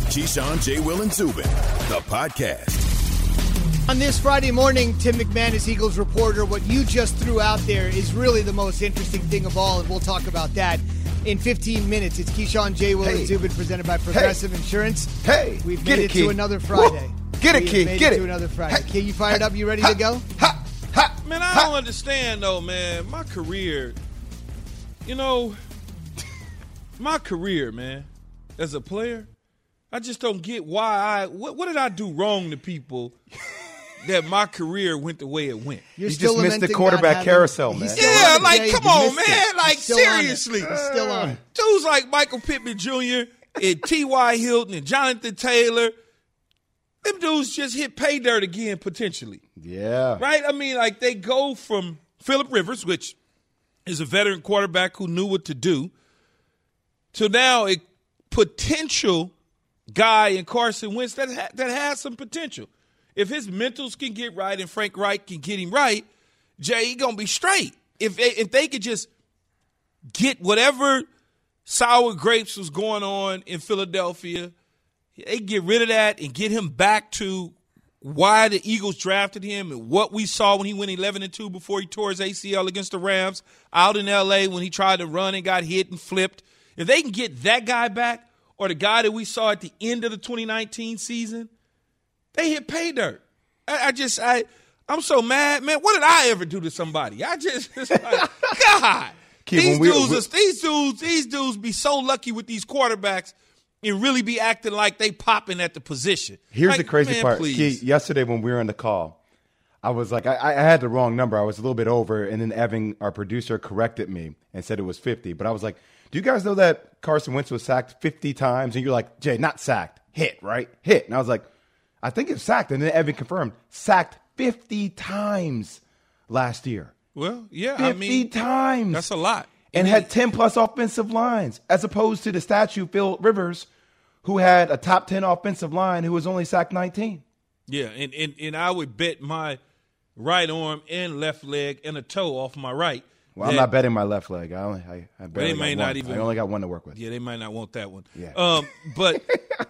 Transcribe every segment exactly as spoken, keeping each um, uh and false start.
Keyshawn, J. Will, and Zubin, the podcast. On this Friday morning, Tim McManus, Eagles reporter, what you just threw out there is really the most interesting thing of all, and we'll talk about that in fifteen minutes. It's Keyshawn, J. Will, hey. and Zubin, presented by Progressive hey. Insurance. Hey, We've get made it, it Key. to another Friday. Woo. Get it, we Key. Made Get it it. to another Friday. Hey. Key, you fired up? You ready ha. to go? Ha. Ha. Man, I ha. don't understand, though, man. My career, you know, my career, man, as a player, I just don't get why I – what what did I do wrong to people that my career went the way it went? You're You still just missed the lamenting quarterback not carousel, having, man. he's still Yeah, on it, like, Jay. come You on, missed man. it. Like, He's still on it. seriously. He's still on it. Dudes like Michael Pittman Junior and T Y. Hilton and Jonathan Taylor, them dudes just hit pay dirt again potentially. Yeah. Right? I mean, like, they go from Phillip Rivers, which is a veteran quarterback who knew what to do, to now a potential guy in Carson Wentz that ha- that has some potential. If his mentals can get right and Frank Reich can get him right, Jay, he going to be straight. If they, if they could just get whatever sour grapes was going on in Philadelphia, they get rid of that and get him back to why the Eagles drafted him and what we saw when he went eleven and two before he tore his A C L against the Rams out in L A when he tried to run and got hit and flipped. If they can get that guy back, or the guy that we saw at the end of the twenty nineteen season, they hit pay dirt. I, I just, I, I'm so mad, man. What did I ever do to somebody? I just, it's like, God, Kid, these we, dudes, we, are, these dudes, these dudes be so lucky with these quarterbacks and really be acting like they popping at the position. Here's like, the crazy man, part. please. Key, yesterday when we were on the call, I was like, I, I had the wrong number. I was a little bit over, and then Evan, our producer, corrected me and said it was fifty. But I was like, do you guys know that Carson Wentz was sacked fifty times? And you're like, Jay, not sacked, hit, right? Hit. And I was like, I think it's sacked. And then Evan confirmed, sacked fifty times last year. Well, yeah, fifty I mean, times. that's a lot. And had ten plus offensive lines, as opposed to the statue, Phil Rivers, who had a top ten offensive line who was only sacked nineteen. Yeah, and, and, and I would bet my right arm and left leg and a toe off my right. Well, I'm not betting my left leg. I only, I, I barely they may got not one. even. I only got one to work with. Yeah, they might not want that one. Yeah. Um, but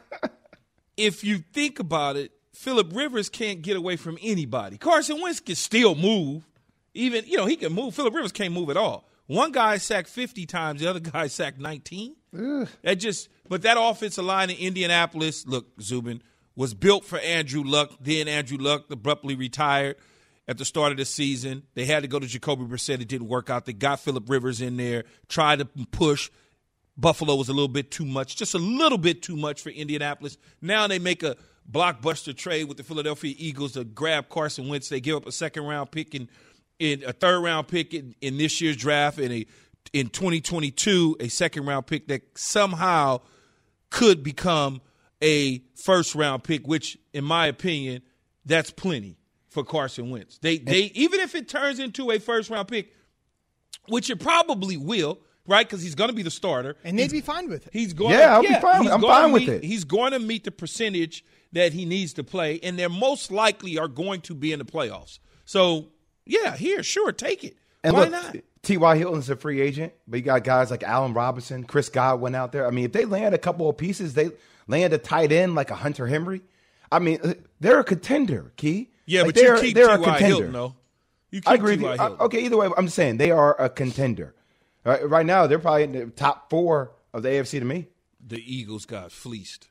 if you think about it, Phillip Rivers can't get away from anybody. Carson Wentz can still move. Even, you know, he can move. Phillip Rivers can't move at all. One guy sacked fifty times. The other guy sacked nineteen. Ugh. That just, but that offensive line in Indianapolis, look, Zubin, was built for Andrew Luck. Then Andrew Luck abruptly retired at the start of the season. They had to go to Jacoby Brissett. It didn't work out. They got Phillip Rivers in there, tried to push. Buffalo was a little bit too much, just a little bit too much for Indianapolis. Now they make a blockbuster trade with the Philadelphia Eagles to grab Carson Wentz. They give up a second-round pick and in a third-round pick in, in this year's draft, and a in twenty twenty-two, a second-round pick that somehow could become a first-round pick, which, in my opinion, that's plenty for Carson Wentz. They they even if it turns into a first-round pick, which it probably will, right? Because he's going to be the starter, and they'd be fine with it. He's going. Yeah, I'll yeah, be fine. I'm fine with meet, it. He's going to meet the percentage that he needs to play, and they're most likely are going to be in the playoffs. So, yeah, here, sure, take it. And Why look, not? T Y. Hilton's a free agent, but you got guys like Allen Robinson, Chris Godwin out there. I mean, if they land a couple of pieces, they land a tight end like a Hunter Henry. I mean, they're a contender, Key. Yeah, like but you they're, keep they're T a Y. contender. Hilton, though. You keep I agree T Y. with you. Hilton. Okay, either way, I'm just saying they are a contender. Right, right now, they're probably in the top four of the A F C to me. The Eagles got fleeced.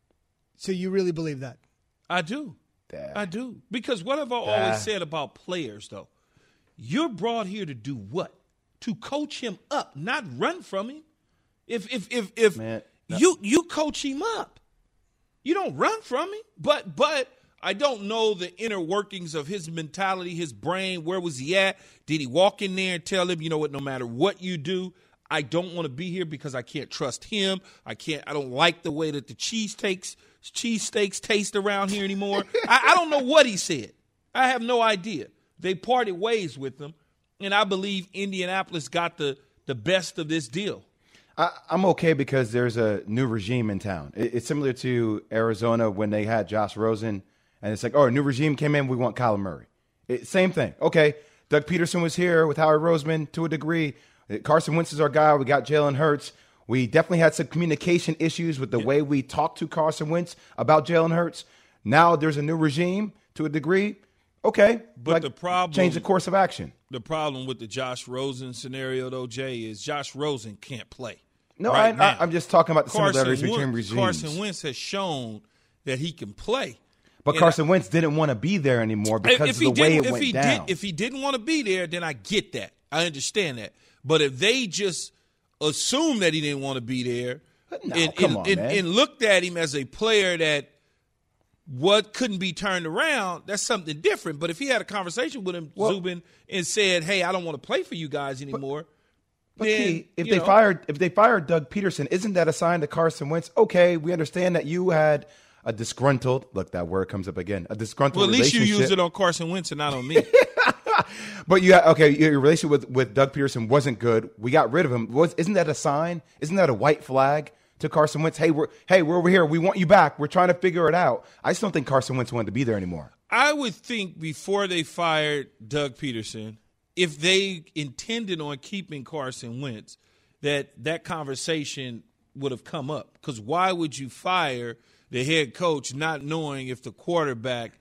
So you really believe that? I do. Yeah. I do. Because what have I Yeah. always said about players, though? You're brought here to do what? To coach him up, not run from him. If if if if Man, no. you you coach him up, you don't run from him. But but I don't know the inner workings of his mentality, his brain. Where was he at? Did he walk in there and tell him, you know what? No matter what you do, I don't want to be here because I can't trust him. I can't. I don't like the way that the cheese takes cheese steaks taste around here anymore. I, I don't know what he said. I have no idea. They parted ways with him, and I believe Indianapolis got the the best of this deal. I, I'm okay because there's a new regime in town. It, it's similar to Arizona when they had Josh Rosen, and it's like, oh, a new regime came in, we want Kyler Murray. It, same thing. Okay, Doug Peterson was here with Howard Roseman to a degree. Carson Wentz is our guy. We got Jalen Hurts. We definitely had some communication issues with the yeah. way we talked to Carson Wentz about Jalen Hurts. Now there's a new regime to a degree. Okay, but like, the problem change the course of action. The problem with the Josh Rosen scenario, though, Jay, is Josh Rosen can't play. No, right I, I, I'm just talking about the Carson similarities between Wentz, regimes. Carson Wentz has shown that he can play. But and Carson I, Wentz didn't want to be there anymore because of the way it if went he down. Did, if he didn't want to be there, then I get that. I understand that. But if they just assumed that he didn't want to be there no, and, come and, on, and, man. and looked at him as a player that what couldn't be turned around, that's something different. But if he had a conversation with him, well, Zubin, and said, hey, I don't want to play for you guys anymore, but, then, but Key, if they know, fired if they fired Doug Peterson, isn't that a sign to Carson Wentz? Okay, we understand that you had a disgruntled, look, that word comes up again, a disgruntled well, at least you relationship. used it on Carson Wentz and not on me. But you, okay, your relationship with, with Doug Peterson wasn't good. We got rid of him. Was isn't that a sign? Isn't that a white flag to Carson Wentz? Hey, we're hey, we're over here. We want you back. We're trying to figure it out. I just don't think Carson Wentz wanted to be there anymore. I would think before they fired Doug Peterson, if they intended on keeping Carson Wentz, that that conversation would have come up. Because why would you fire the head coach not knowing if the quarterback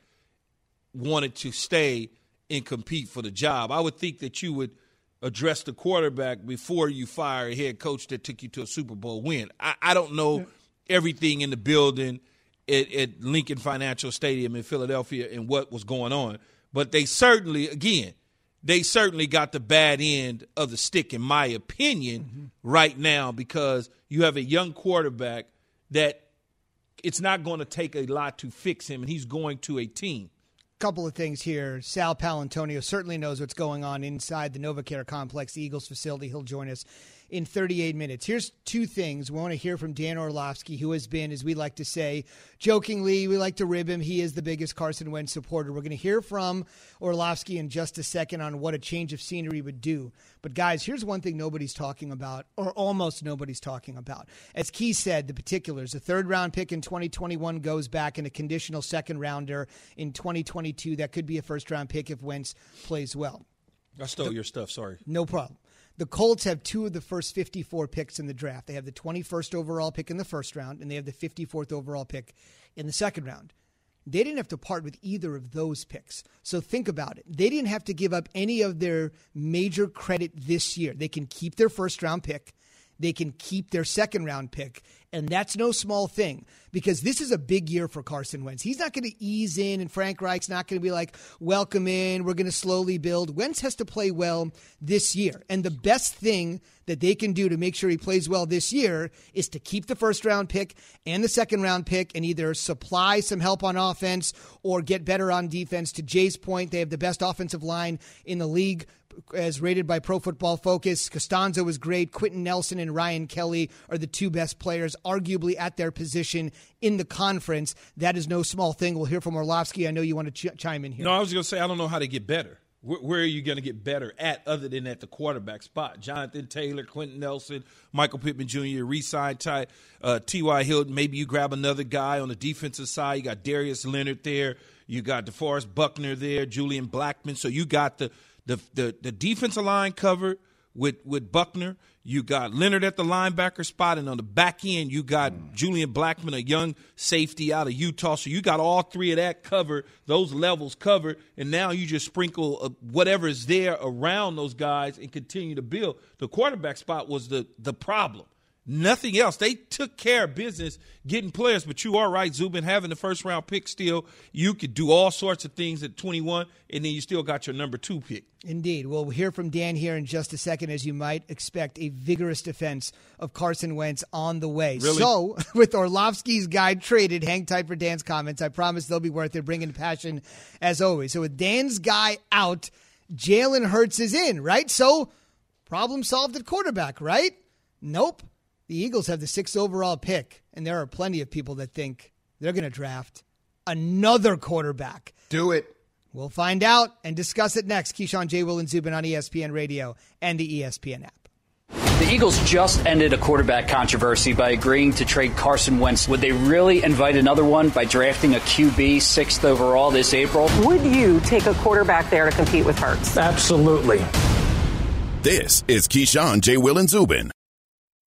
wanted to stay and compete for the job? I would think that you would address the quarterback before you fire a head coach that took you to a Super Bowl win. I, I don't know yeah. everything in the building at, at Lincoln Financial Stadium in Philadelphia and what was going on, but they certainly, again, they certainly got the bad end of the stick, in my opinion, mm-hmm. right now, because you have a young quarterback that it's not going to take a lot to fix him, and he's going to a team. Couple of things here. Sal Palantonio certainly knows what's going on inside the NovaCare Complex, the Eagles facility. He'll join us in thirty-eight minutes. Here's two things. We want to hear from Dan Orlovsky, who has been, as we like to say, jokingly, we like to rib him, he is the biggest Carson Wentz supporter. We're going to hear from Orlovsky in just a second on what a change of scenery would do. But, guys, here's one thing nobody's talking about, or almost nobody's talking about. As Key said, the particulars. A third-round pick in twenty twenty-one goes back, and a conditional second-rounder in twenty twenty-two. That could be a first-round pick if Wentz plays well. I stole the, your stuff, sorry. No problem. The Colts have two of the first fifty-four picks in the draft. They have the twenty-first overall pick in the first round, and they have the fifty-fourth overall pick in the second round. They didn't have to part with either of those picks. So think about it. They didn't have to give up any of their major credit this year. They can keep their first-round pick. They can keep their second-round pick, and that's no small thing because this is a big year for Carson Wentz. He's not going to ease in, and Frank Reich's not going to be like, welcome in, we're going to slowly build. Wentz has to play well this year, and the best thing that they can do to make sure he plays well this year is to keep the first-round pick and the second-round pick and either supply some help on offense or get better on defense. To Jay's point, they have the best offensive line in the league, as rated by Pro Football Focus. Costanzo is great. Quentin Nelson and Ryan Kelly are the two best players, arguably at their position in the conference. That is no small thing. We'll hear from Orlovsky. I know you want to ch- chime in here. No, I was going to say, I don't know how to get better. Where, where are you going to get better at other than at the quarterback spot? Jonathan Taylor, Quentin Nelson, Michael Pittman Junior, re-signed Ty, uh, T Y. Hilton. Maybe you grab another guy on the defensive side. You got Darius Leonard there. You got DeForest Buckner there, Julian Blackmon. So you got the The, the the defensive line covered with, with Buckner. You got Leonard at the linebacker spot, and on the back end, you got mm. Julian Blackmon, a young safety out of Utah. So you got all three of that covered, those levels covered, and now you just sprinkle uh, whatever is there around those guys and continue to build. The quarterback spot was the the problem. Nothing else. They took care of business getting players, but you are right, Zubin, having the first-round pick still, you could do all sorts of things at twenty-one, and then you still got your number two pick. Indeed. Well, we'll hear from Dan here in just a second, as you might expect, a vigorous defense of Carson Wentz on the way. Really? So, with Orlovsky's guide traded, hang tight for Dan's comments. I promise they'll be worth it, bringing passion as always. So, with Dan's guy out, Jalen Hurts is in, right? So, problem solved at quarterback, right? Nope. The Eagles have the sixth overall pick, and there are plenty of people that think they're going to draft another quarterback. Do it. We'll find out and discuss it next. Keyshawn, J. Will, and Zubin on E S P N Radio and the E S P N app. The Eagles just ended a quarterback controversy by agreeing to trade Carson Wentz. Would they really invite another one by drafting a Q B sixth overall this April? Would you take a quarterback there to compete with Hurts? Absolutely. This is Keyshawn, J. Will, and Zubin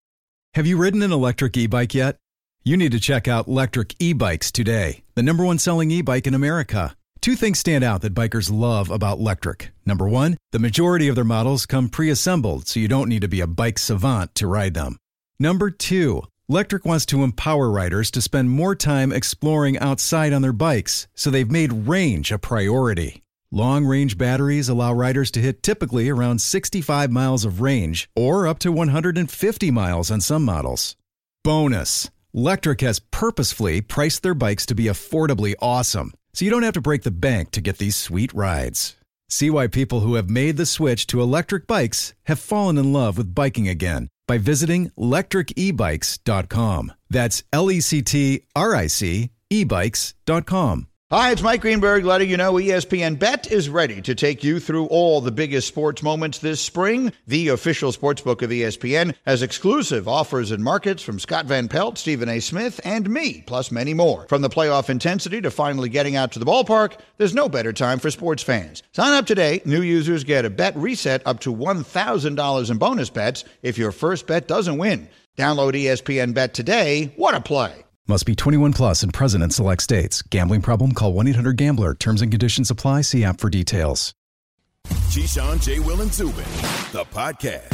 Have you ridden an electric e-bike yet? You need to check out Lectric E-Bikes today, the number one selling e-bike in America. Two things stand out that bikers love about Lectric. Number one, the majority of their models come pre-assembled, so you don't need to be a bike savant to ride them. Number two, Lectric wants to empower riders to spend more time exploring outside on their bikes, so they've made range a priority. Long-range batteries allow riders to hit typically around sixty-five miles of range or up to one hundred fifty miles on some models. Bonus, Lectric has purposefully priced their bikes to be affordably awesome, so you don't have to break the bank to get these sweet rides. See why people who have made the switch to electric bikes have fallen in love with biking again by visiting lectric e bikes dot com. That's L E C T R I C e bikes dot com. Hi, it's Mike Greenberg letting you know E S P N Bet is ready to take you through all the biggest sports moments this spring. The official sportsbook of E S P N has exclusive offers and markets from Scott Van Pelt, Stephen A. Smith, and me, plus many more. From the playoff intensity to finally getting out to the ballpark, there's no better time for sports fans. Sign up today. New users get a bet reset up to one thousand dollars in bonus bets if your first bet doesn't win. Download E S P N Bet today. What a play. Must be twenty-one plus and present in select states. Gambling problem? Call one eight hundred gambler. Terms and conditions apply. See app for details. Keyshawn, J. Will, and Zubin, the podcast.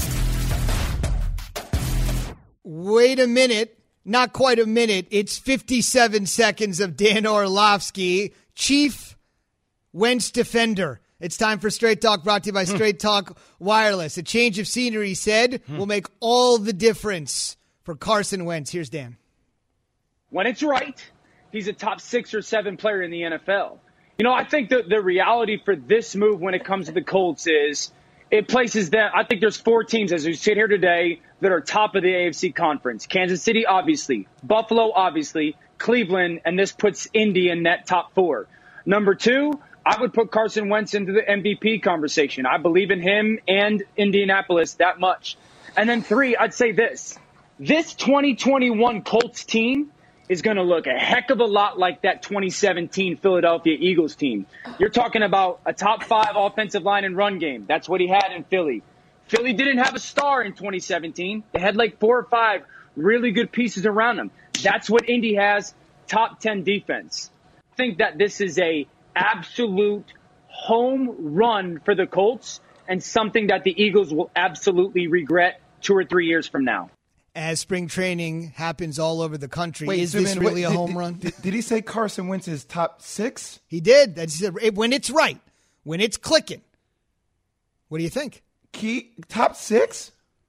Wait a minute. Not quite a minute. It's fifty-seven seconds of Dan Orlovsky, Chief Wentz defender. It's time for Straight Talk, brought to you by Straight Talk Wireless. A change of scenery, he said, will make all the difference for Carson Wentz. Here's Dan. When it's right, he's a top six or seven player in the N F L. You know, I think the, the reality for this move when it comes to the Colts is it places them. I think there's four teams as we sit here today that are top of the A F C conference. Kansas City, obviously. Buffalo, obviously. Cleveland, and this puts Indy in that top four. Number two, I would put Carson Wentz into the M V P conversation. I believe in him and Indianapolis that much. And then three, I'd say this. This twenty twenty-one Colts team is going to look a heck of a lot like that twenty seventeen Philadelphia Eagles team. You're talking about a top five offensive line and run game. That's what he had in Philly. Philly didn't have a star in twenty seventeen. They had like four or five really good pieces around them. That's what Indy has, top ten defense. I think that this is a absolute home run for the Colts and something that the Eagles will absolutely regret two or three years from now. As spring training happens all over the country, Wait, is so this man, really wait, a did, home did, run? Did, did he say Carson Wentz is top six? He did. That's when it's right, when it's clicking. What do you think? Key top six?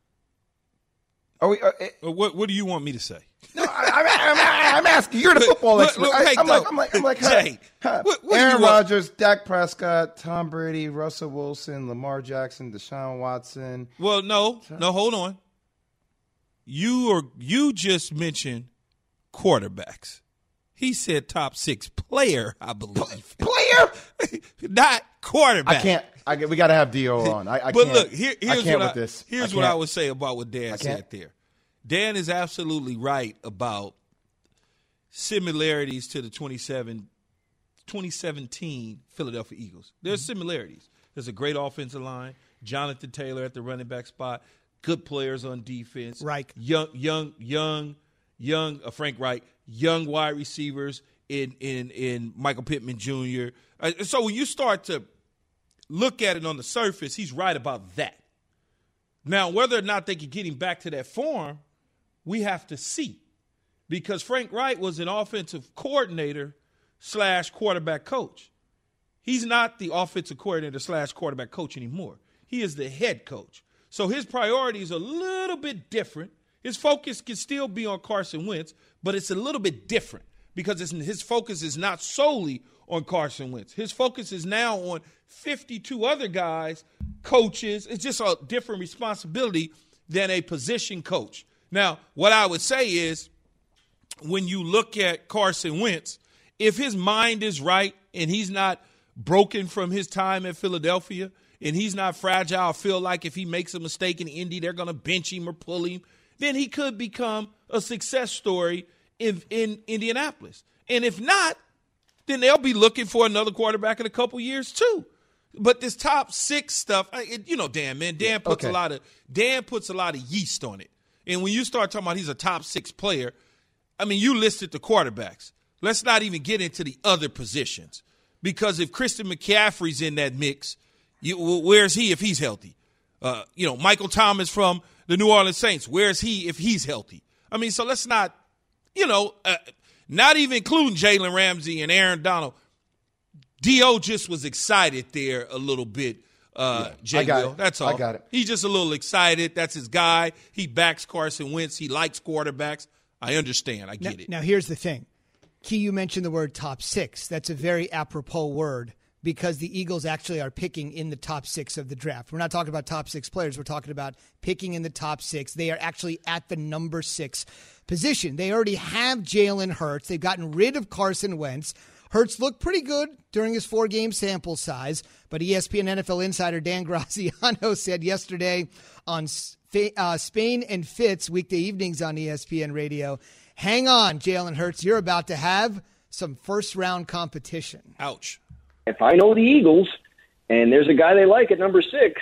Are we? Uh, uh, what What do you want me to say? No, I, I, I'm, I'm asking. You're the football look, expert. look, I, hey, I'm, look, like, I'm like, I'm like, huh, Jay, huh. what, what Aaron do you want? Rodgers, Dak Prescott, Tom Brady, Russell Wilson, Lamar Jackson, Deshaun Watson. Well, no, no, hold on. You or you just mentioned quarterbacks. He said top six player, I believe. Player, not quarterback. I can't. I, we got to have D O on. I, I but can't, look, here, here's I can't what with I, this. Here's I what I would say about what Dan said there. Dan is absolutely right about similarities to the twenty seventeen Philadelphia Eagles. There's mm-hmm. similarities. There's a great offensive line, Jonathan Taylor at the running back spot, good players on defense, Reich. young, young, young, young. Uh, Frank Reich, young wide receivers in in in Michael Pittman Junior Uh, so when you start to look at it on the surface, he's right about that. Now, whether or not they can get him back to that form, we have to see. Because Frank Reich was an offensive coordinator slash quarterback coach. He's not the offensive coordinator slash quarterback coach anymore. He is the head coach. So his priorities are a little bit different. His focus can still be on Carson Wentz, but it's a little bit different because it's, his focus is not solely on Carson Wentz. His focus is now on fifty-two other guys, coaches. It's just a different responsibility than a position coach. Now, what I would say is when you look at Carson Wentz, if his mind is right and he's not broken from his time at Philadelphia and he's not fragile, feel like if he makes a mistake in Indy, they're going to bench him or pull him, then he could become a success story in, in Indianapolis. And if not, then they'll be looking for another quarterback in a couple years too. But this top six stuff, it, you know, Dan, man, Dan puts okay. a lot of Dan puts a lot of yeast on it. And when you start talking about he's a top six player, I mean, you listed the quarterbacks. Let's not even get into the other positions. Because if Christian McCaffrey's in that mix, you, where's he if he's healthy? Uh, you know, Michael Thomas from the New Orleans Saints, where's he if he's healthy? I mean, so let's not, you know, uh, not even including Jalen Ramsey and Aaron Donald. D O just was excited there a little bit, uh, yeah, Jay Will. It. That's all. I got it. He's just a little excited. That's his guy. He backs Carson Wentz. He likes quarterbacks. I understand. I get now, it. Now, here's the thing. Key, you mentioned the word top six. That's a very apropos word because the Eagles actually are picking in the top six of the draft. We're not talking about top six players. We're talking about picking in the top six. They are actually at the number six position. They already have Jalen Hurts. They've gotten rid of Carson Wentz. Hurts looked pretty good during his four-game sample size, but E S P N N F L insider Dan Graziano said yesterday on uh, Spain and Fitz weekday evenings on E S P N Radio, hang on, Jalen Hurts, you're about to have some first-round competition. Ouch. If I know the Eagles and there's a guy they like at number six,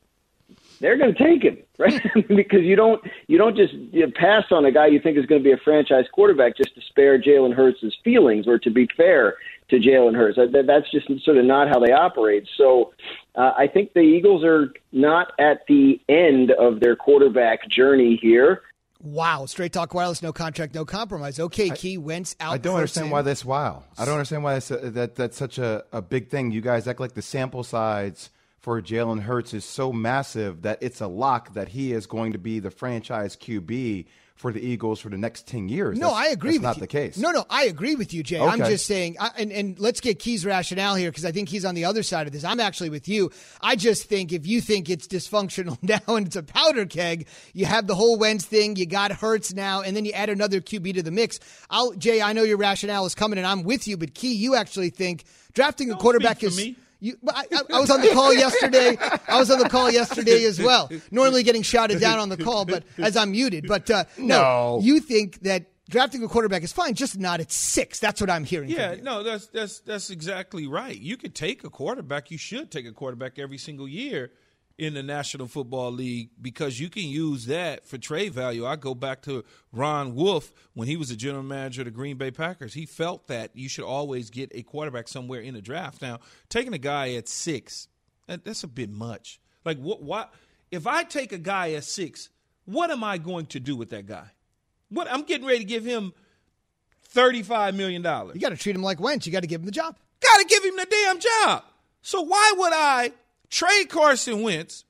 they're going to take him, right? Because you don't you don't just you know, pass on a guy you think is going to be a franchise quarterback just to spare Jalen Hurts' feelings or to be fair to Jalen Hurts. That, that's just sort of not how they operate. So uh, I think the Eagles are not at the end of their quarterback journey here. Wow. Straight Talk Wireless, no contract, no compromise. Okay, Key, Wentz out. I don't understand why that's wow. I don't understand why that's a, that that's such a, a big thing. You guys act like the sample size for Jalen Hurts is so massive that it's a lock that he is going to be the franchise Q B for the Eagles for the next ten years. No, that's, I agree that's with not you. the case. No, no, I agree with you, Jay. Okay. I'm just saying, I, and, and let's get Key's rationale here because I think he's on the other side of this. I'm actually with you. I just think if you think it's dysfunctional now and it's a powder keg, you have the whole Wentz thing, you got Hurts now, and then you add another Q B to the mix. I'll, Jay, I know your rationale is coming, and I'm with you, but Key, you actually think drafting Don't a quarterback speak for is me. You, I, I was on the call yesterday. I was on the call yesterday as well. Normally getting shouted down on the call, but as I'm muted. But uh, no, no, you think that drafting a quarterback is fine, just not at six. That's what I'm hearing. Yeah, from you. no, that's that's that's exactly right. You could take a quarterback. You should take a quarterback every single year in the National Football League because you can use that for trade value. I go back to Ron Wolf when he was the general manager of the Green Bay Packers. He felt that you should always get a quarterback somewhere in the draft. Now, taking a guy at six, that, that's a bit much. Like, what? What? If I take a guy at six, what am I going to do with that guy? What? I'm getting ready to give him thirty-five million dollars. You got to treat him like Wentz. You got to give him the job. Got to give him the damn job. So why would I trade Carson Wentz,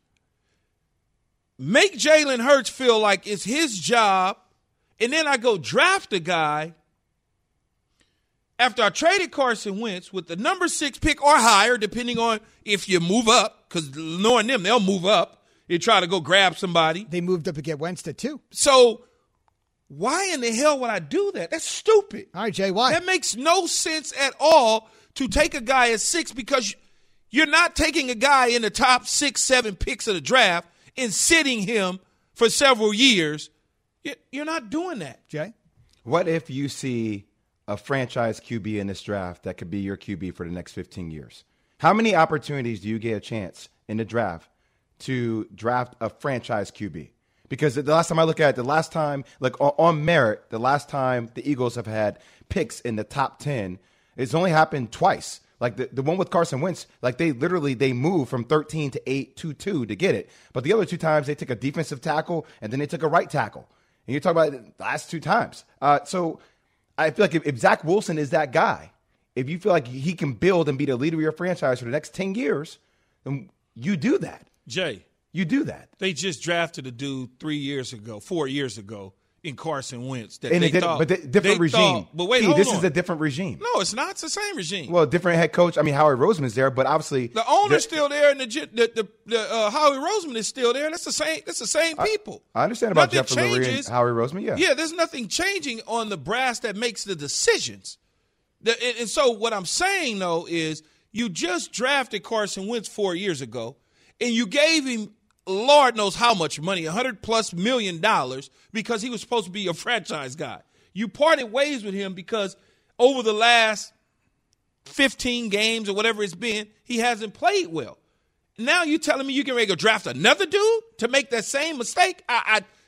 make Jalen Hurts feel like it's his job, and then I go draft a guy after I traded Carson Wentz with the number six pick or higher, depending on if you move up, because knowing them, they'll move up and try to go grab somebody. They moved up to get Wentz to two. So why in the hell would I do that? That's stupid. All right, Jay, why? That makes no sense at all to take a guy at six because – you're not taking a guy in the top six, seven picks of the draft and sitting him for several years. You're not doing that. Jay? What if you see a franchise Q B in this draft that could be your Q B for the next fifteen years? How many opportunities do you get a chance in the draft to draft a franchise Q B? Because the last time I look at it, the last time, like on, on merit, the last time the Eagles have had picks in the top ten, it's only happened twice. Like the, the one with Carson Wentz, like they literally, they moved from thirteen to eight to two to get it. But the other two times they took a defensive tackle and then they took a right tackle. And you're talking about the last two times. Uh, so I feel like if, if Zach Wilson is that guy, if you feel like he can build and be the leader of your franchise for the next ten years, then you do that. Jay. You do that. They just drafted a dude three years ago, four years ago. In Carson Wentz, that and they did, thought, but the, different they regime. Thought, but wait, Gee, hold this on. is a different regime. No, it's not. It's the same regime. Well, different head coach. I mean, Howie Roseman's there, but obviously the owner's still there, and the the the, the uh, Howie Roseman is still there. That's the same. That's the same people. I, I understand about nothing Jeff Lurie and Howie Roseman. Yeah, yeah. There's nothing changing on the brass that makes the decisions. The, and, and so what I'm saying though is, you just drafted Carson Wentz four years ago, and you gave him Lord knows how much money, a hundred plus million dollars, because he was supposed to be a franchise guy. You parted ways with him because over the last fifteen games or whatever it's been, he hasn't played well. Now you're telling me you can ready to go draft another dude to make that same mistake? I, I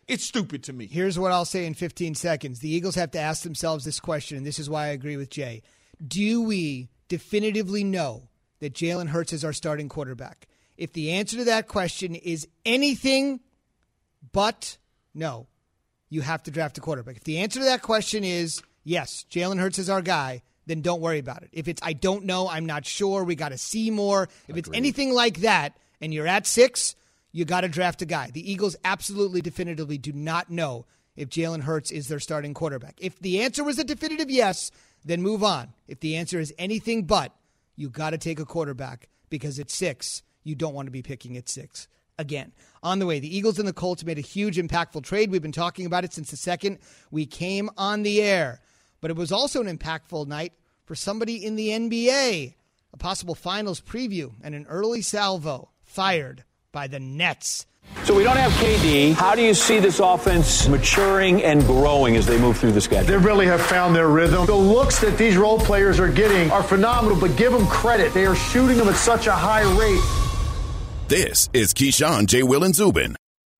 It's stupid to me. Here's what I'll say in fifteen seconds. The Eagles have to ask themselves this question, and this is why I agree with Jay. Do we definitively know that Jalen Hurts is our starting quarterback? If the answer to that question is anything but no, you have to draft a quarterback. If the answer to that question is yes, Jalen Hurts is our guy, then don't worry about it. If it's I don't know, I'm not sure, we got to see more. If it's anything like that and you're at six, you got to draft a guy. The Eagles absolutely definitively do not know if Jalen Hurts is their starting quarterback. If the answer was a definitive yes, then move on. If the answer is anything but, you got to take a quarterback because at six, you don't want to be picking at six. Again, on the way, the Eagles and the Colts made a huge, impactful trade. We've been talking about it since the second we came on the air. But it was also an impactful night for somebody in the N B A. A possible finals preview and an early salvo fired by the Nets. So we don't have K D. How do you see this offense maturing and growing as they move through the schedule? They really have found their rhythm. The looks that these role players are getting are phenomenal, but give them credit. They are shooting them at such a high rate. This is Keyshawn, J. Will, and Zubin.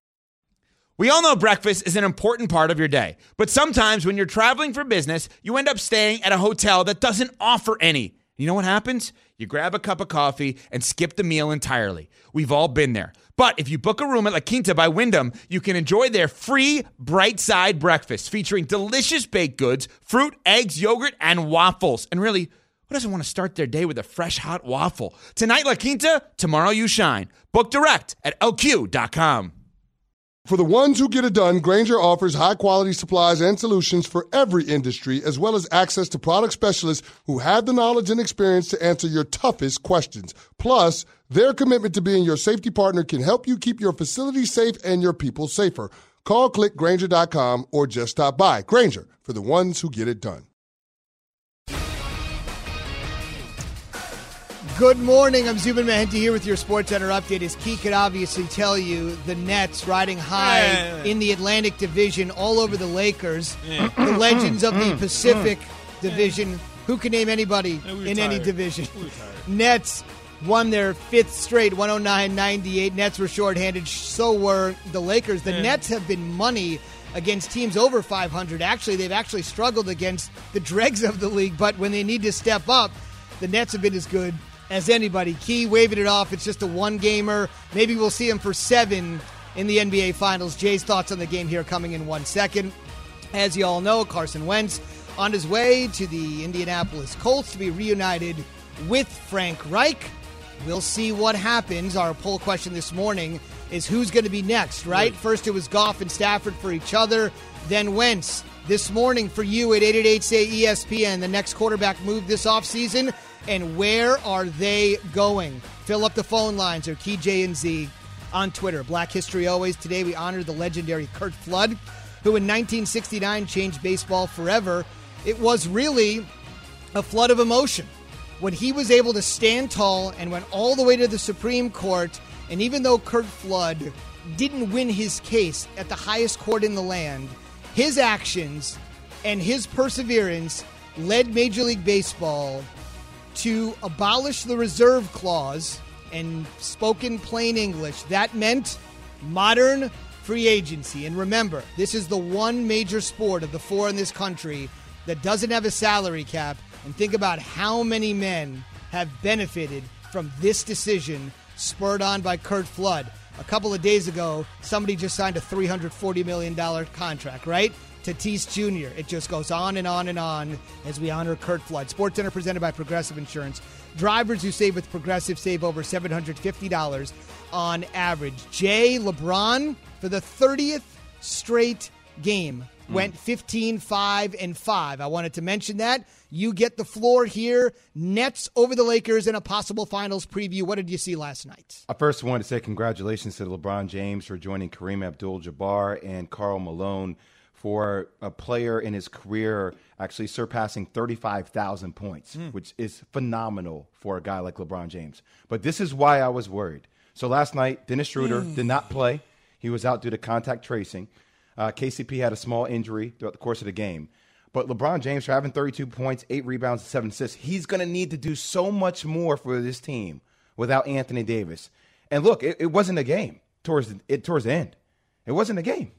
We all know breakfast is an important part of your day, but sometimes when you're traveling for business, you end up staying at a hotel that doesn't offer any. You know what happens? You grab a cup of coffee and skip the meal entirely. We've all been there. But if you book a room at La Quinta by Wyndham, you can enjoy their free Bright Side breakfast featuring delicious baked goods, fruit, eggs, yogurt, and waffles. And really, who doesn't want to start their day with a fresh, hot waffle? Tonight, La Quinta, tomorrow you shine. Book direct at L Q dot com. For the ones who get it done, Grainger offers high-quality supplies and solutions for every industry, as well as access to product specialists who have the knowledge and experience to answer your toughest questions. Plus, their commitment to being your safety partner can help you keep your facility safe and your people safer. Call, click Grainger dot com, or just stop by. Grainger, for the ones who get it done. Good morning. I'm Zubin Mehenti here with your SportsCenter update. As Key could obviously tell you, the Nets riding high yeah. in the Atlantic Division all over the Lakers. Yeah. The legends of the Pacific Division. Who can name anybody yeah, we in tired. any division? We Nets won their fifth straight, one oh nine ninety-eight. Nets were shorthanded. So were the Lakers. The yeah. Nets have been money against teams over five hundred. Actually, they've actually struggled against the dregs of the league. But when they need to step up, the Nets have been as good as anybody. Key waving it off. It's just a one-gamer. Maybe we'll see him for seven in the N B A Finals. Jay's thoughts on the game here coming in one second. As you all know, Carson Wentz on his way to the Indianapolis Colts to be reunited with Frank Reich. We'll see what happens. Our poll question this morning is who's going to be next, right? First it was Goff and Stafford for each other, then Wentz. This morning for you at eight eight eight, say E S P N, the next quarterback move this offseason, and where are they going? Fill up the phone lines or Key J and Z on Twitter. Black History Always. Today we honor the legendary Curt Flood, who in nineteen sixty-nine changed baseball forever. It was really a flood of emotion when he was able to stand tall and went all the way to the Supreme Court. And even though Curt Flood didn't win his case at the highest court in the land, his actions and his perseverance led Major League Baseball to abolish the reserve clause, and spoken plain English, that meant modern free agency. And remember, this is the one major sport of the four in this country that doesn't have a salary cap. And think about how many men have benefited from this decision spurred on by Curt Flood. A couple of days ago, somebody just signed a three hundred forty million dollars contract, right? Tatis Junior It just goes on and on and on as we honor Curt Flood. SportsCenter presented by Progressive Insurance. Drivers who save with Progressive save over seven hundred fifty dollars on average. Jay, LeBron, for the thirtieth straight game, mm. went fifteen, five, and five. I wanted to mention that. You get the floor here. Nets over the Lakers in a possible finals preview. What did you see last night? I first wanted to say congratulations to LeBron James for joining Kareem Abdul-Jabbar and Karl Malone for a player in his career actually surpassing thirty-five thousand points, mm. which is phenomenal for a guy like LeBron James. But this is why I was worried. So last night, Dennis Schroeder mm. did not play. He was out due to contact tracing. Uh, K C P had a small injury throughout the course of the game. But LeBron James, for having thirty-two points, eight rebounds, and seven assists, he's going to need to do so much more for this team without Anthony Davis. And look, it, it wasn't a game towards the, it, towards the end. It wasn't a game.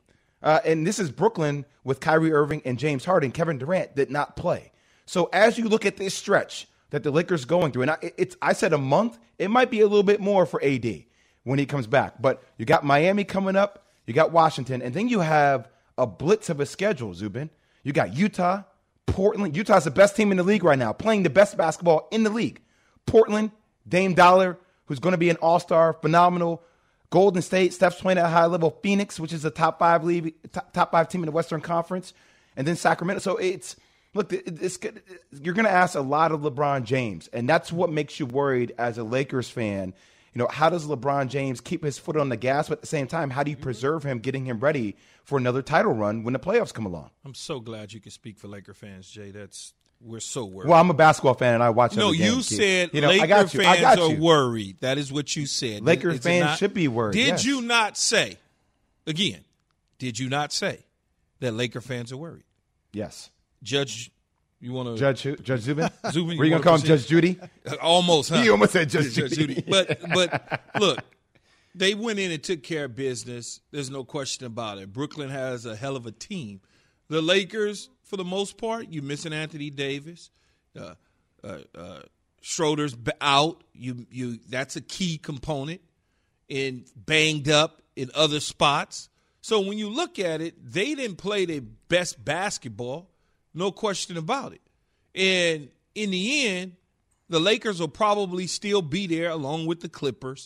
Uh, and this is Brooklyn with Kyrie Irving and James Harden. Kevin Durant did not play. So as you look at this stretch that the Lakers going through, and I, it's I said a month, it might be a little bit more for A D when he comes back. But you got Miami coming up, you got Washington, and then you have a blitz of a schedule, Zubin. You got Utah, Portland. Utah's the best team in the league right now, playing the best basketball in the league. Portland, Dame Dollar, who's going to be an all-star, phenomenal. Golden State, Steph's playing at a high level. Phoenix, which is a top five league, top, top five team in the Western Conference, and then Sacramento. So it's look, it's, you're going to ask a lot of LeBron James, and that's what makes you worried as a Lakers fan. You know, how does LeBron James keep his foot on the gas, but at the same time, how do you preserve him, getting him ready for another title run when the playoffs come along? I'm so glad you can speak for Laker fans, Jay. That's we're so worried. Well, I'm a basketball fan, and I watch every No, game, you Keith. said you know, Laker I got you. fans I got are you. worried. That is what you said. Lakers Is it fans not? should be worried. Did yes. you not say, again, did you not say that Laker fans are worried? Yes. Judge, you want to? Judge Judge Zubin? Zubin, Were you going to call him Judge Judy? Almost, huh? You almost said Judge, Judge Judy. Judy. But, but look, they went in and took care of business. There's no question about it. Brooklyn has a hell of a team. The Lakers, for the most part, you're missing Anthony Davis. Uh, uh, uh, Schroeder's out. You, you. That's a key component. And banged up in other spots. So when you look at it, they didn't play their best basketball. No question about it. And in the end, the Lakers will probably still be there along with the Clippers.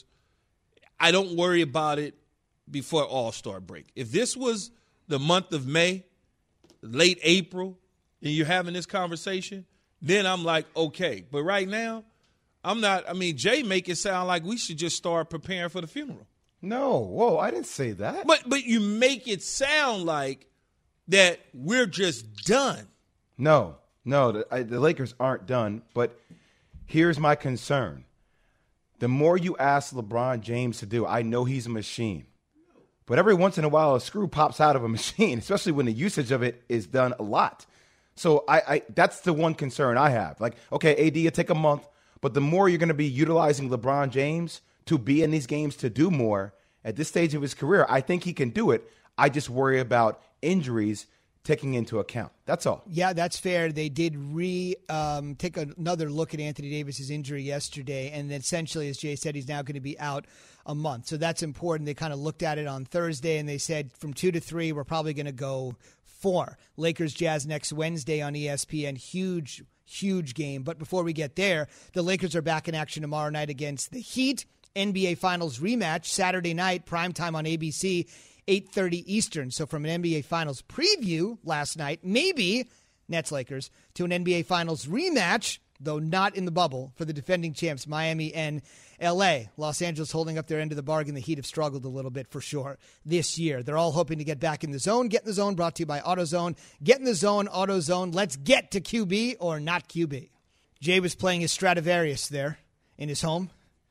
I don't worry about it before All-Star break. If this was the month of May, late April, and you're having this conversation, then I'm like, okay. But right now, I'm not – I mean, Jay make it sound like we should just start preparing for the funeral. No. Whoa, I didn't say that. But but you make it sound like that we're just done. No. No, the, I, the Lakers aren't done. But here's my concern. The more you ask LeBron James to do, I know he's a machine. But every once in a while, a screw pops out of a machine, especially when the usage of it is done a lot. So I, I that's the one concern I have. Like, okay, A D, it'll take a month. But the more you're going to be utilizing LeBron James to be in these games to do more at this stage of his career, I think he can do it. I just worry about injuries taking into account. That's all. Yeah, that's fair. They did re um, take another look at Anthony Davis's injury yesterday, and essentially, as Jay said, he's now going to be out a month. So that's important. They kind of looked at it on Thursday, and they said from two to three, we're probably going to go four. Lakers Jazz next Wednesday on E S P N. Huge, huge game. But before we get there, the Lakers are back in action tomorrow night against the Heat. N B A Finals rematch Saturday night, primetime on A B C, eight thirty Eastern. So from an N B A Finals preview last night, maybe Nets Lakers, to an N B A Finals rematch, though not in the bubble, for the defending champs Miami and L A. Los Angeles holding up their end of the bargain. The Heat have struggled a little bit for sure this year. They're all hoping to get back in the zone. Get in the zone, brought to you by AutoZone. Get in the zone, AutoZone. Let's get to Q B or not Q B. Jay was playing his Stradivarius there in his home.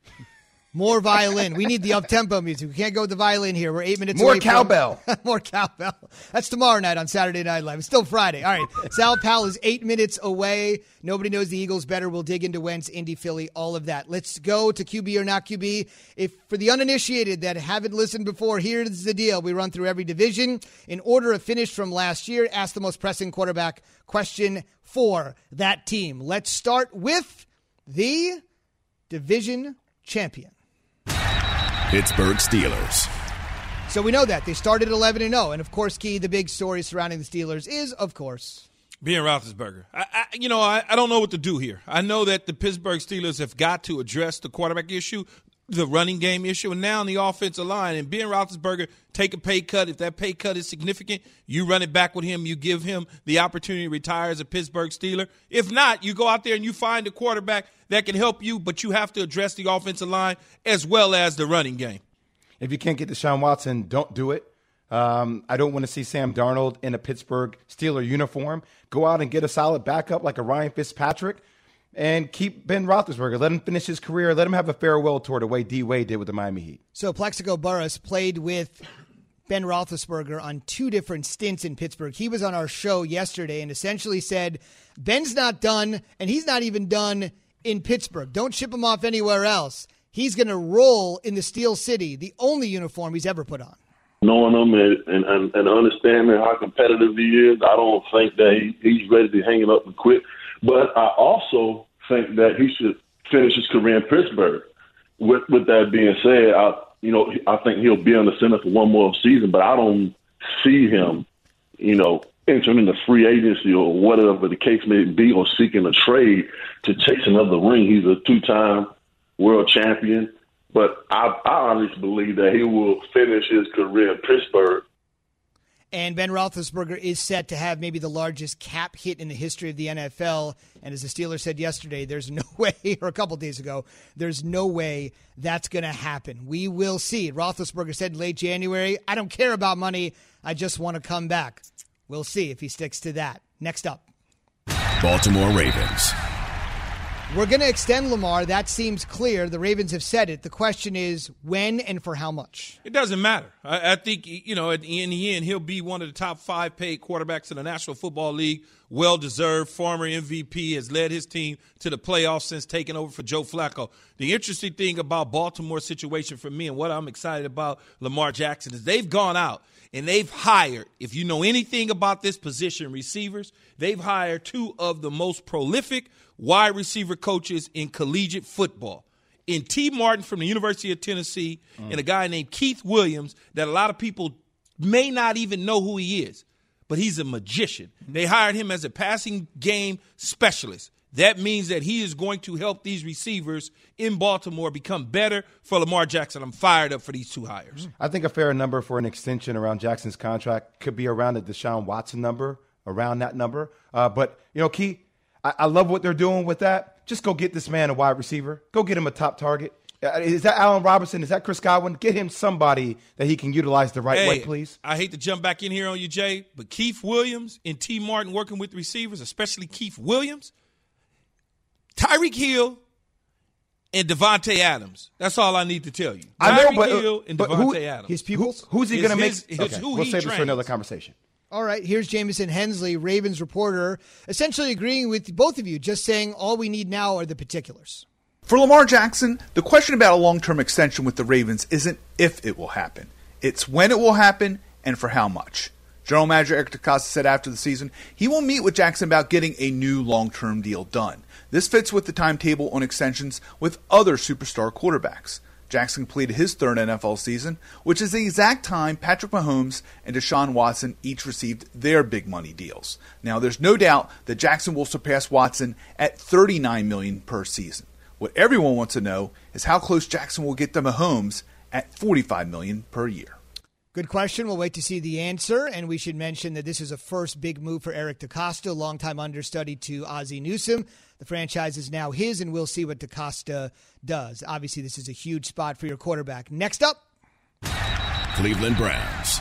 More violin. We need the up-tempo music. We can't go with the violin here. We're eight minutes More away. cowbell. From More cowbell. That's tomorrow night on Saturday Night Live. It's still Friday. All right. Sal Powell is eight minutes away. Nobody knows the Eagles better. We'll dig into Wentz, Indy, Philly, all of that. Let's go to Q B or not Q B. If for the uninitiated that haven't listened before, here's the deal. We run through every division in order of finish from last year. Ask the most pressing quarterback question for that team. Let's start with the division champion. Pittsburgh Steelers. So we know that. They started eleven and oh. And, of course, Key, the big story surrounding the Steelers is, of course, Ben Roethlisberger. I, I, you know, I, I don't know what to do here. I know that the Pittsburgh Steelers have got to address the quarterback issue, the running game issue, and now on the offensive line. And Ben Roethlisberger, take a pay cut. If that pay cut is significant, you run it back with him. You give him the opportunity to retire as a Pittsburgh Steeler. If not, you go out there and you find a quarterback that can help you, but you have to address the offensive line as well as the running game. If you can't get Deshaun Watson, don't do it. Um, I don't want to see Sam Darnold in a Pittsburgh Steeler uniform. Go out and get a solid backup like a Ryan Fitzpatrick and keep Ben Roethlisberger. Let him finish his career. Let him have a farewell tour the way D. Wade did with the Miami Heat. So Plexico Burress played with Ben Roethlisberger on two different stints in Pittsburgh. He was on our show yesterday and essentially said, Ben's not done, and he's not even done in Pittsburgh. Don't ship him off anywhere else. He's going to roll in the Steel City, the only uniform he's ever put on. knowing him and, and, and understanding how competitive he is, I don't think that he, he's ready to hang it up and quit. But I also think that he should finish his career in Pittsburgh. With, with that being said, I, you know, I think he'll be on the center for one more season, but I don't see him, you know, entering into free agency or whatever the case may be, or seeking a trade to chase another ring. He's a two-time world champion. But I, I honestly believe that he will finish his career in Pittsburgh. And Ben Roethlisberger is set to have maybe the largest cap hit in the history of the N F L. And as the Steelers said yesterday, there's no way, or a couple days ago, there's no way that's going to happen. We will see. Roethlisberger said in late January, I don't care about money. I just want to come back. We'll see if he sticks to that. Next up. Baltimore Ravens. We're going to extend Lamar. That seems clear. The Ravens have said it. The question is when and for how much? It doesn't matter. I, I think, you know, at the, in the end, he'll be one of the top five paid quarterbacks in the National Football League. Well-deserved, former M V P, has led his team to the playoffs since taking over for Joe Flacco. The interesting thing about Baltimore's situation for me and what I'm excited about Lamar Jackson is they've gone out and they've hired, if you know anything about this position, receivers, they've hired two of the most prolific wide receiver coaches in collegiate football. In T. Martin from the University of Tennessee mm. and a guy named Keith Williams that a lot of people may not even know who he is, but he's a magician. Mm-hmm. They hired him as a passing game specialist. That means that he is going to help these receivers in Baltimore become better for Lamar Jackson. I'm fired up for these two hires. I think a fair number for an extension around Jackson's contract could be around the Deshaun Watson number, around that number. Uh, but, you know, Key, I, I love what they're doing with that. Just go get this man a wide receiver. Go get him a top target. Uh, is that Allen Robinson? Is that Chris Godwin? Get him somebody that he can utilize the right hey, way, please. I hate to jump back in here on you, Jay, but Keith Williams and T. Martin working with receivers, especially Keith Williams, Tyreek Hill, and Devontae Adams. That's all I need to tell you. I know, Tyreek but, Hill and but Devontae who, Adams. His pupils? Who, who's he going to make? His, okay, who we'll he save trains. this for another conversation. All right, here's Jamison Hensley, Ravens reporter, essentially agreeing with both of you, just saying all we need now are the particulars. For Lamar Jackson, the question about a long-term extension with the Ravens isn't if it will happen. It's when it will happen and for how much. General Manager Eric DeCosta said after the season he will meet with Jackson about getting a new long-term deal done. This fits with the timetable on extensions with other superstar quarterbacks. Jackson completed his third N F L season, which is the exact time Patrick Mahomes and Deshaun Watson each received their big money deals. Now, there's no doubt that Jackson will surpass Watson at thirty-nine million dollars per season. What everyone wants to know is how close Jackson will get to Mahomes at forty-five million dollars per year. Good question. We'll wait to see the answer. And we should mention that this is a first big move for Eric DeCosta, longtime understudy to Ozzie Newsome. The franchise is now his, and we'll see what DeCosta does. Obviously, this is a huge spot for your quarterback. Next up, Cleveland Browns.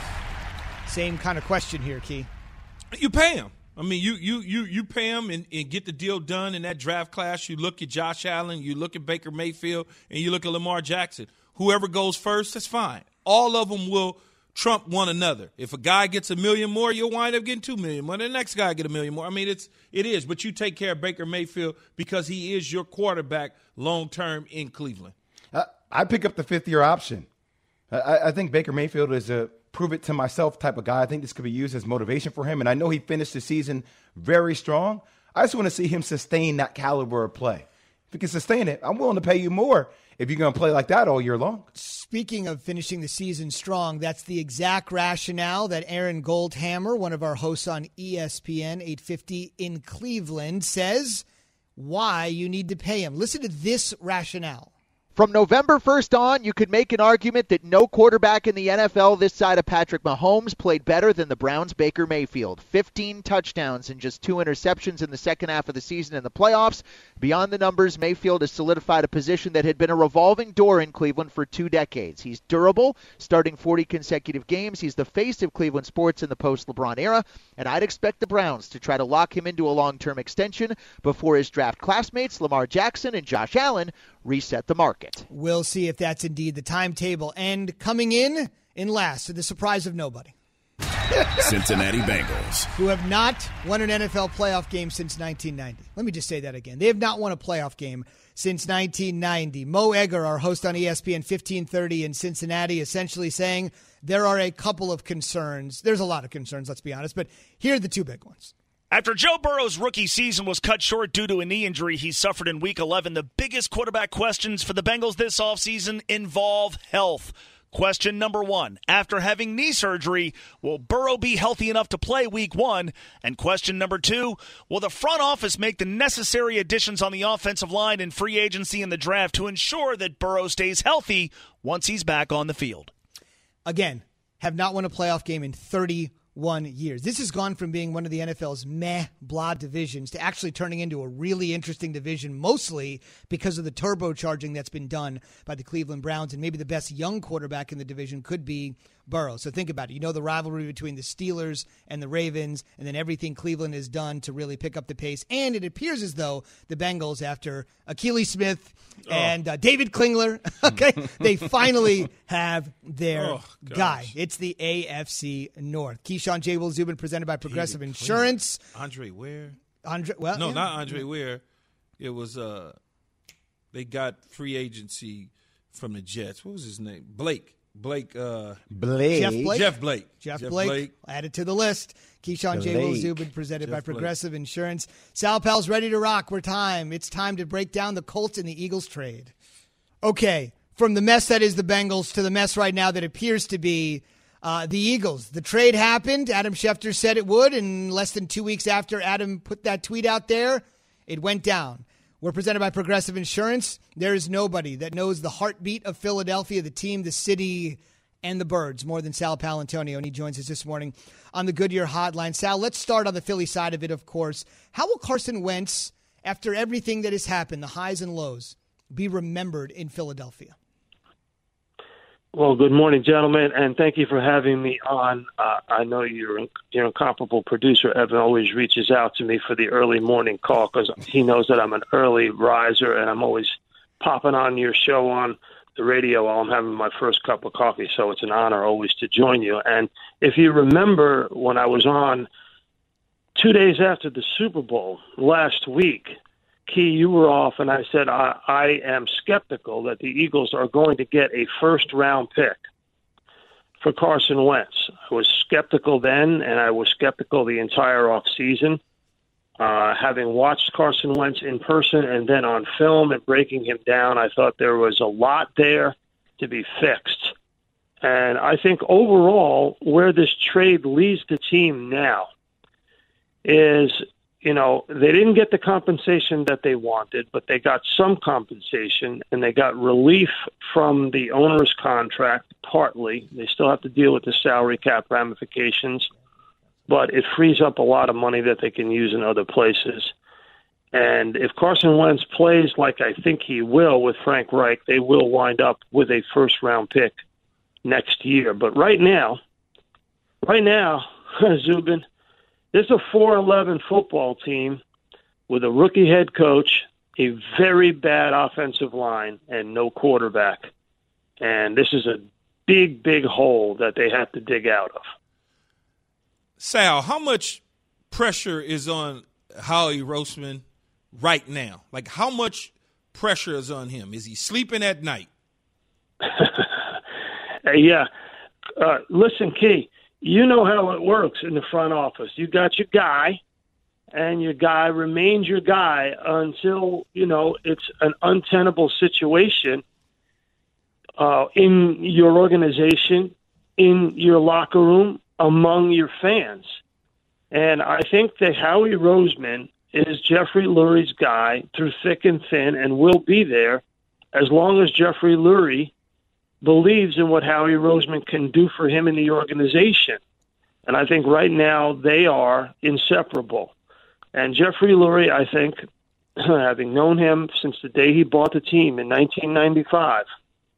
Same kind of question here, Key. You pay him. I mean, you you you you pay him and, and get the deal done in that draft class. You look at Josh Allen, you look at Baker Mayfield, and you look at Lamar Jackson. Whoever goes first, that's fine. All of them will trump one another. If a guy gets a million more, you'll wind up getting two million more. The next guy get a million more. I mean, it's it is. But you take care of Baker Mayfield because he is your quarterback long term in Cleveland. Uh, I pick up the fifth year option. I, I think Baker Mayfield is a prove it to myself type of guy. I think this could be used as motivation for him. And I know he finished the season very strong. I just want to see him sustain that caliber of play. If he can sustain it, I'm willing to pay you more if you're going to play like that all year long. Speaking of finishing the season strong, that's the exact rationale that Aaron Goldhammer, one of our hosts on E S P N eight fifty in Cleveland, says why you need to pay him. Listen to this rationale. From November first on, you could make an argument that no quarterback in the N F L this side of Patrick Mahomes played better than the Browns' Baker Mayfield. fifteen touchdowns and just two interceptions in the second half of the season in the playoffs. Beyond the numbers, Mayfield has solidified a position that had been a revolving door in Cleveland for two decades. He's durable, starting forty consecutive games. He's the face of Cleveland sports in the post-LeBron era, and I'd expect the Browns to try to lock him into a long-term extension before his draft classmates, Lamar Jackson and Josh Allen, reset the market. We'll see if that's indeed the timetable. And coming in in last, to the surprise of nobody. Cincinnati Bengals. Who have not won an N F L playoff game since nineteen ninety. Let me just say that again. They have not won a playoff game since nineteen ninety. Mo Egger, our host on E S P N fifteen thirty in Cincinnati, essentially saying there are a couple of concerns. There's a lot of concerns, let's be honest, but here are the two big ones. After Joe Burrow's rookie season was cut short due to a knee injury he suffered in Week eleven, the biggest quarterback questions for the Bengals this offseason involve health. Question number one, after having knee surgery, will Burrow be healthy enough to play week one? And question number two, will the front office make the necessary additions on the offensive line in free agency and the draft to ensure that Burrow stays healthy once he's back on the field? Again, have not won a playoff game in thirty-one years. This has gone from being one of the N F L's meh, blah divisions to actually turning into a really interesting division, mostly because of the turbocharging that's been done by the Cleveland Browns, and maybe the best young quarterback in the division could be Burrow. So think about it. You know the rivalry between the Steelers and the Ravens, and then everything Cleveland has done to really pick up the pace. And it appears as though the Bengals, after Achilles Smith and uh, David Klingler, okay, they finally have their Oh, guy. It's the A F C North. Keyshawn J. Will Zubin, presented by Progressive Insurance. Andre Ware. Andre, well, no, yeah. not Andre Ware. It was uh, they got free agency from the Jets. What was his name? Blake. Blake. Uh, Blake. Jeff Blake. Jeff Blake. Jeff, Jeff Blake. Blake. Added to the list. Keyshawn J. Will Blake. Zubin, presented Jeff by Blake. Progressive Insurance. Sal Pal's ready to rock. We're time. It's time to break down the Colts and the Eagles trade. Okay, from the mess that is the Bengals to the mess right now that appears to be uh, the Eagles. The trade happened. Adam Schefter said it would, and less than two weeks after Adam put that tweet out there, it went down. We're presented by Progressive Insurance. There is nobody that knows the heartbeat of Philadelphia, the team, the city, and the birds more than Sal Palantonio, and he joins us this morning on the Goodyear Hotline. Sal, let's start on the Philly side of it, of course. How will Carson Wentz, after everything that has happened, the highs and lows, be remembered in Philadelphia? Well, good morning, gentlemen, and thank you for having me on. Uh, I know you're you're incomparable producer. Evan always reaches out to me for the early morning call because he knows that I'm an early riser, and I'm always popping on your show on the radio while I'm having my first cup of coffee, so it's an honor always to join you. And if you remember when I was on two days after the Super Bowl last week, Key, you were off, and I said I, I am skeptical that the Eagles are going to get a first-round pick for Carson Wentz. I was skeptical then, and I was skeptical the entire offseason. Uh, having watched Carson Wentz in person and then on film and breaking him down, I thought there was a lot there to be fixed. And I think overall, where this trade leads the team now is, you know, they didn't get the compensation that they wanted, but they got some compensation, and they got relief from the owner's contract, partly. They still have to deal with the salary cap ramifications, but it frees up a lot of money that they can use in other places. And if Carson Wentz plays like I think he will with Frank Reich, they will wind up with a first-round pick next year. But right now, right now, Zubin, this is a four eleven football team with a rookie head coach, a very bad offensive line, and no quarterback. And this is a big, big hole that they have to dig out of. Sal, how much pressure is on Howie Roseman right now? Like, how much pressure is on him? Is he sleeping at night? yeah. Uh, listen, Key, you know how it works in the front office. You got your guy, and your guy remains your guy until, you know, it's an untenable situation uh, in your organization, in your locker room, among your fans. And I think that Howie Roseman is Jeffrey Lurie's guy through thick and thin and will be there as long as Jeffrey Lurie believes in what Howie Roseman can do for him in the organization. And I think right now they are inseparable. And Jeffrey Lurie, I think, having known him since the day he bought the team in nineteen ninety-five,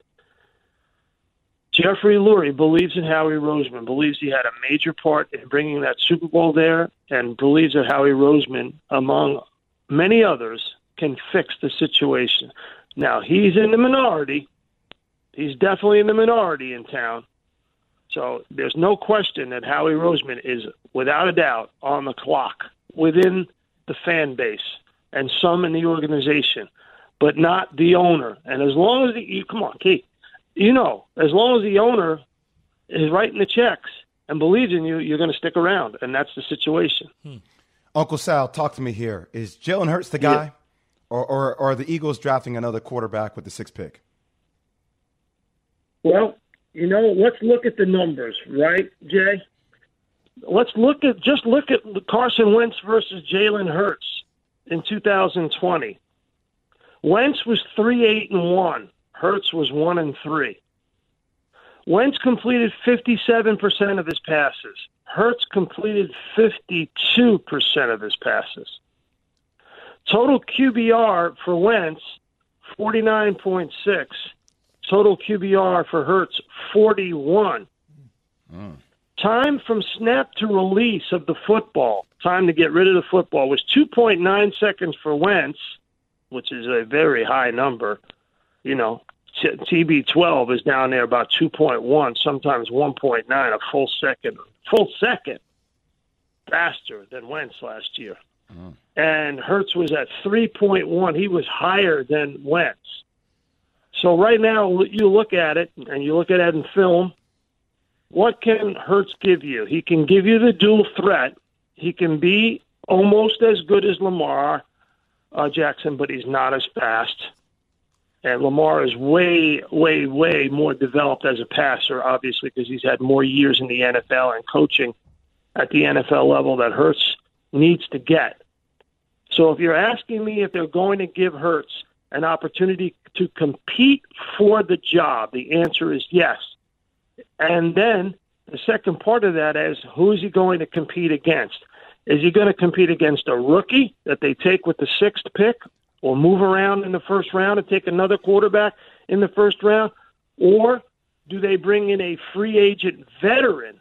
Jeffrey Lurie believes in Howie Roseman, believes he had a major part in bringing that Super Bowl there, and believes that Howie Roseman, among many others, can fix the situation. Now, he's in the minority. He's definitely in the minority in town. So there's no question that Howie Roseman is, without a doubt, on the clock within the fan base and some in the organization, but not the owner. And as long as the, you, come on, Keith, you know, as long as the owner is writing the checks and believes in you, you're going to stick around, and that's the situation. Hmm. Uncle Sal, talk to me here. Is Jalen Hurts the guy, yeah. or, or, or are the Eagles drafting another quarterback with the sixth pick? Well, you know, let's look at the numbers, right, Jay? Let's look at just look at Carson Wentz versus Jalen Hurts in two thousand twenty. Wentz was three eight and one. Hurts was one and three. Wentz completed fifty-seven percent of his passes. Hurts completed fifty-two percent of his passes. Total Q B R for Wentz, forty-nine point six. Total Q B R for Hurts, forty-one. Mm. Time from snap to release of the football, time to get rid of the football, was two point nine seconds for Wentz, which is a very high number. You know, T B twelve is down there about two point one, sometimes one point nine, a full second, full second faster than Wentz last year. Mm. And Hurts was at three point one. He was higher than Wentz. So right now, you look at it, and you look at it in film, what can Hurts give you? He can give you the dual threat. He can be almost as good as Lamar uh, Jackson, but he's not as fast. And Lamar is way, way, way more developed as a passer, obviously, because he's had more years in the N F L and coaching at the N F L level that Hurts needs to get. So if you're asking me if they're going to give Hurts an opportunity to compete for the job, the answer is yes. And then the second part of that is, who is he going to compete against? Is he going to compete against a rookie that they take with the sixth pick, or move around in the first round and take another quarterback in the first round? Or do they bring in a free agent veteran?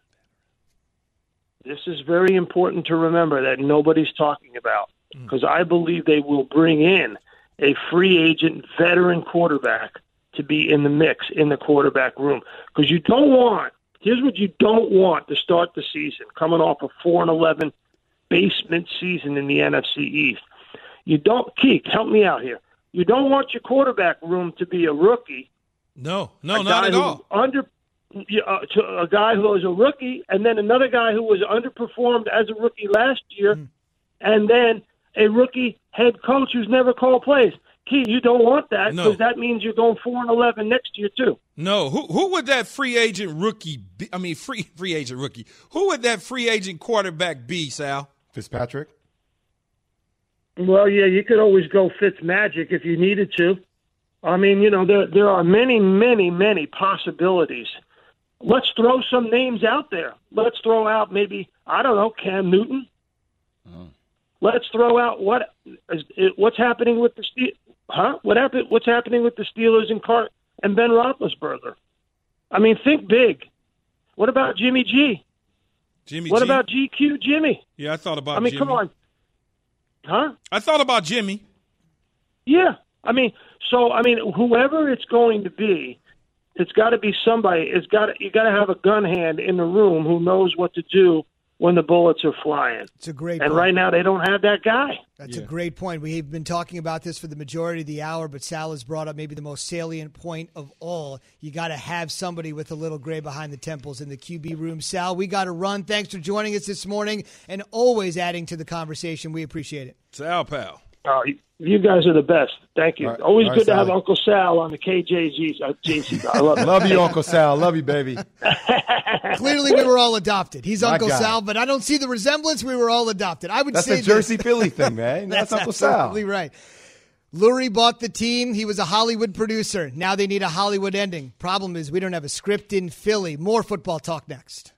This is very important to remember that nobody's talking about, because I believe they will bring in a free agent veteran quarterback to be in the mix in the quarterback room. Because you don't want, here's what you don't want to start the season, coming off a four and eleven basement season in the N F C East. You don't, Keith, help me out here. You don't want your quarterback room to be a rookie. No, no, not at all. Under, uh, to a guy who was a rookie, and then another guy who was underperformed as a rookie last year, mm. and then a rookie head coach who's never called plays. Keith, you don't want that, because no. that means you're going four and eleven next year too. No, who who would that free agent rookie be? I mean, free free agent rookie. Who would that free agent quarterback be, Sal? Fitzpatrick. Well, yeah, you could always go Fitzmagic if you needed to. I mean, you know, there there are many, many, many possibilities. Let's throw some names out there. Let's throw out maybe, I don't know, Cam Newton. Oh. Let's throw out what is, what's happening with the Steelers. Huh? What happened? What's happening with the Steelers and Car and Ben Roethlisberger? I mean, think big. What about Jimmy G? Jimmy. What G? about G Q Jimmy? Yeah, I thought about. I mean, Jimmy. come on. Huh? I thought about Jimmy. Yeah, I mean, so I mean, whoever it's going to be, it's got to be somebody. It's got to, you got to have a gun hand in the room who knows what to do when the bullets are flying. It's a great and point. right now they don't have that guy. That's yeah. a great point. We've been talking about this for the majority of the hour, but Sal has brought up maybe the most salient point of all. You got to have somebody with a little gray behind the temples in the Q B room. Sal, we got to run. Thanks for joining us this morning and always adding to the conversation. We appreciate it. Sal, pal. Oh, you guys are the best. Thank you. All right. Always All right, good to Sally. have Uncle Sal on the K J G. Uh, J C. I love it. Love you, Uncle Sal. Love you, baby. Clearly, we were all adopted. He's My Uncle God. Sal, but I don't see the resemblance. We were all adopted. I would That's say a Jersey this. Philly thing, man. That's, That's Uncle Sal. absolutely right. Lurie bought the team. He was a Hollywood producer. Now they need a Hollywood ending. Problem is, we don't have a script in Philly. More football talk next.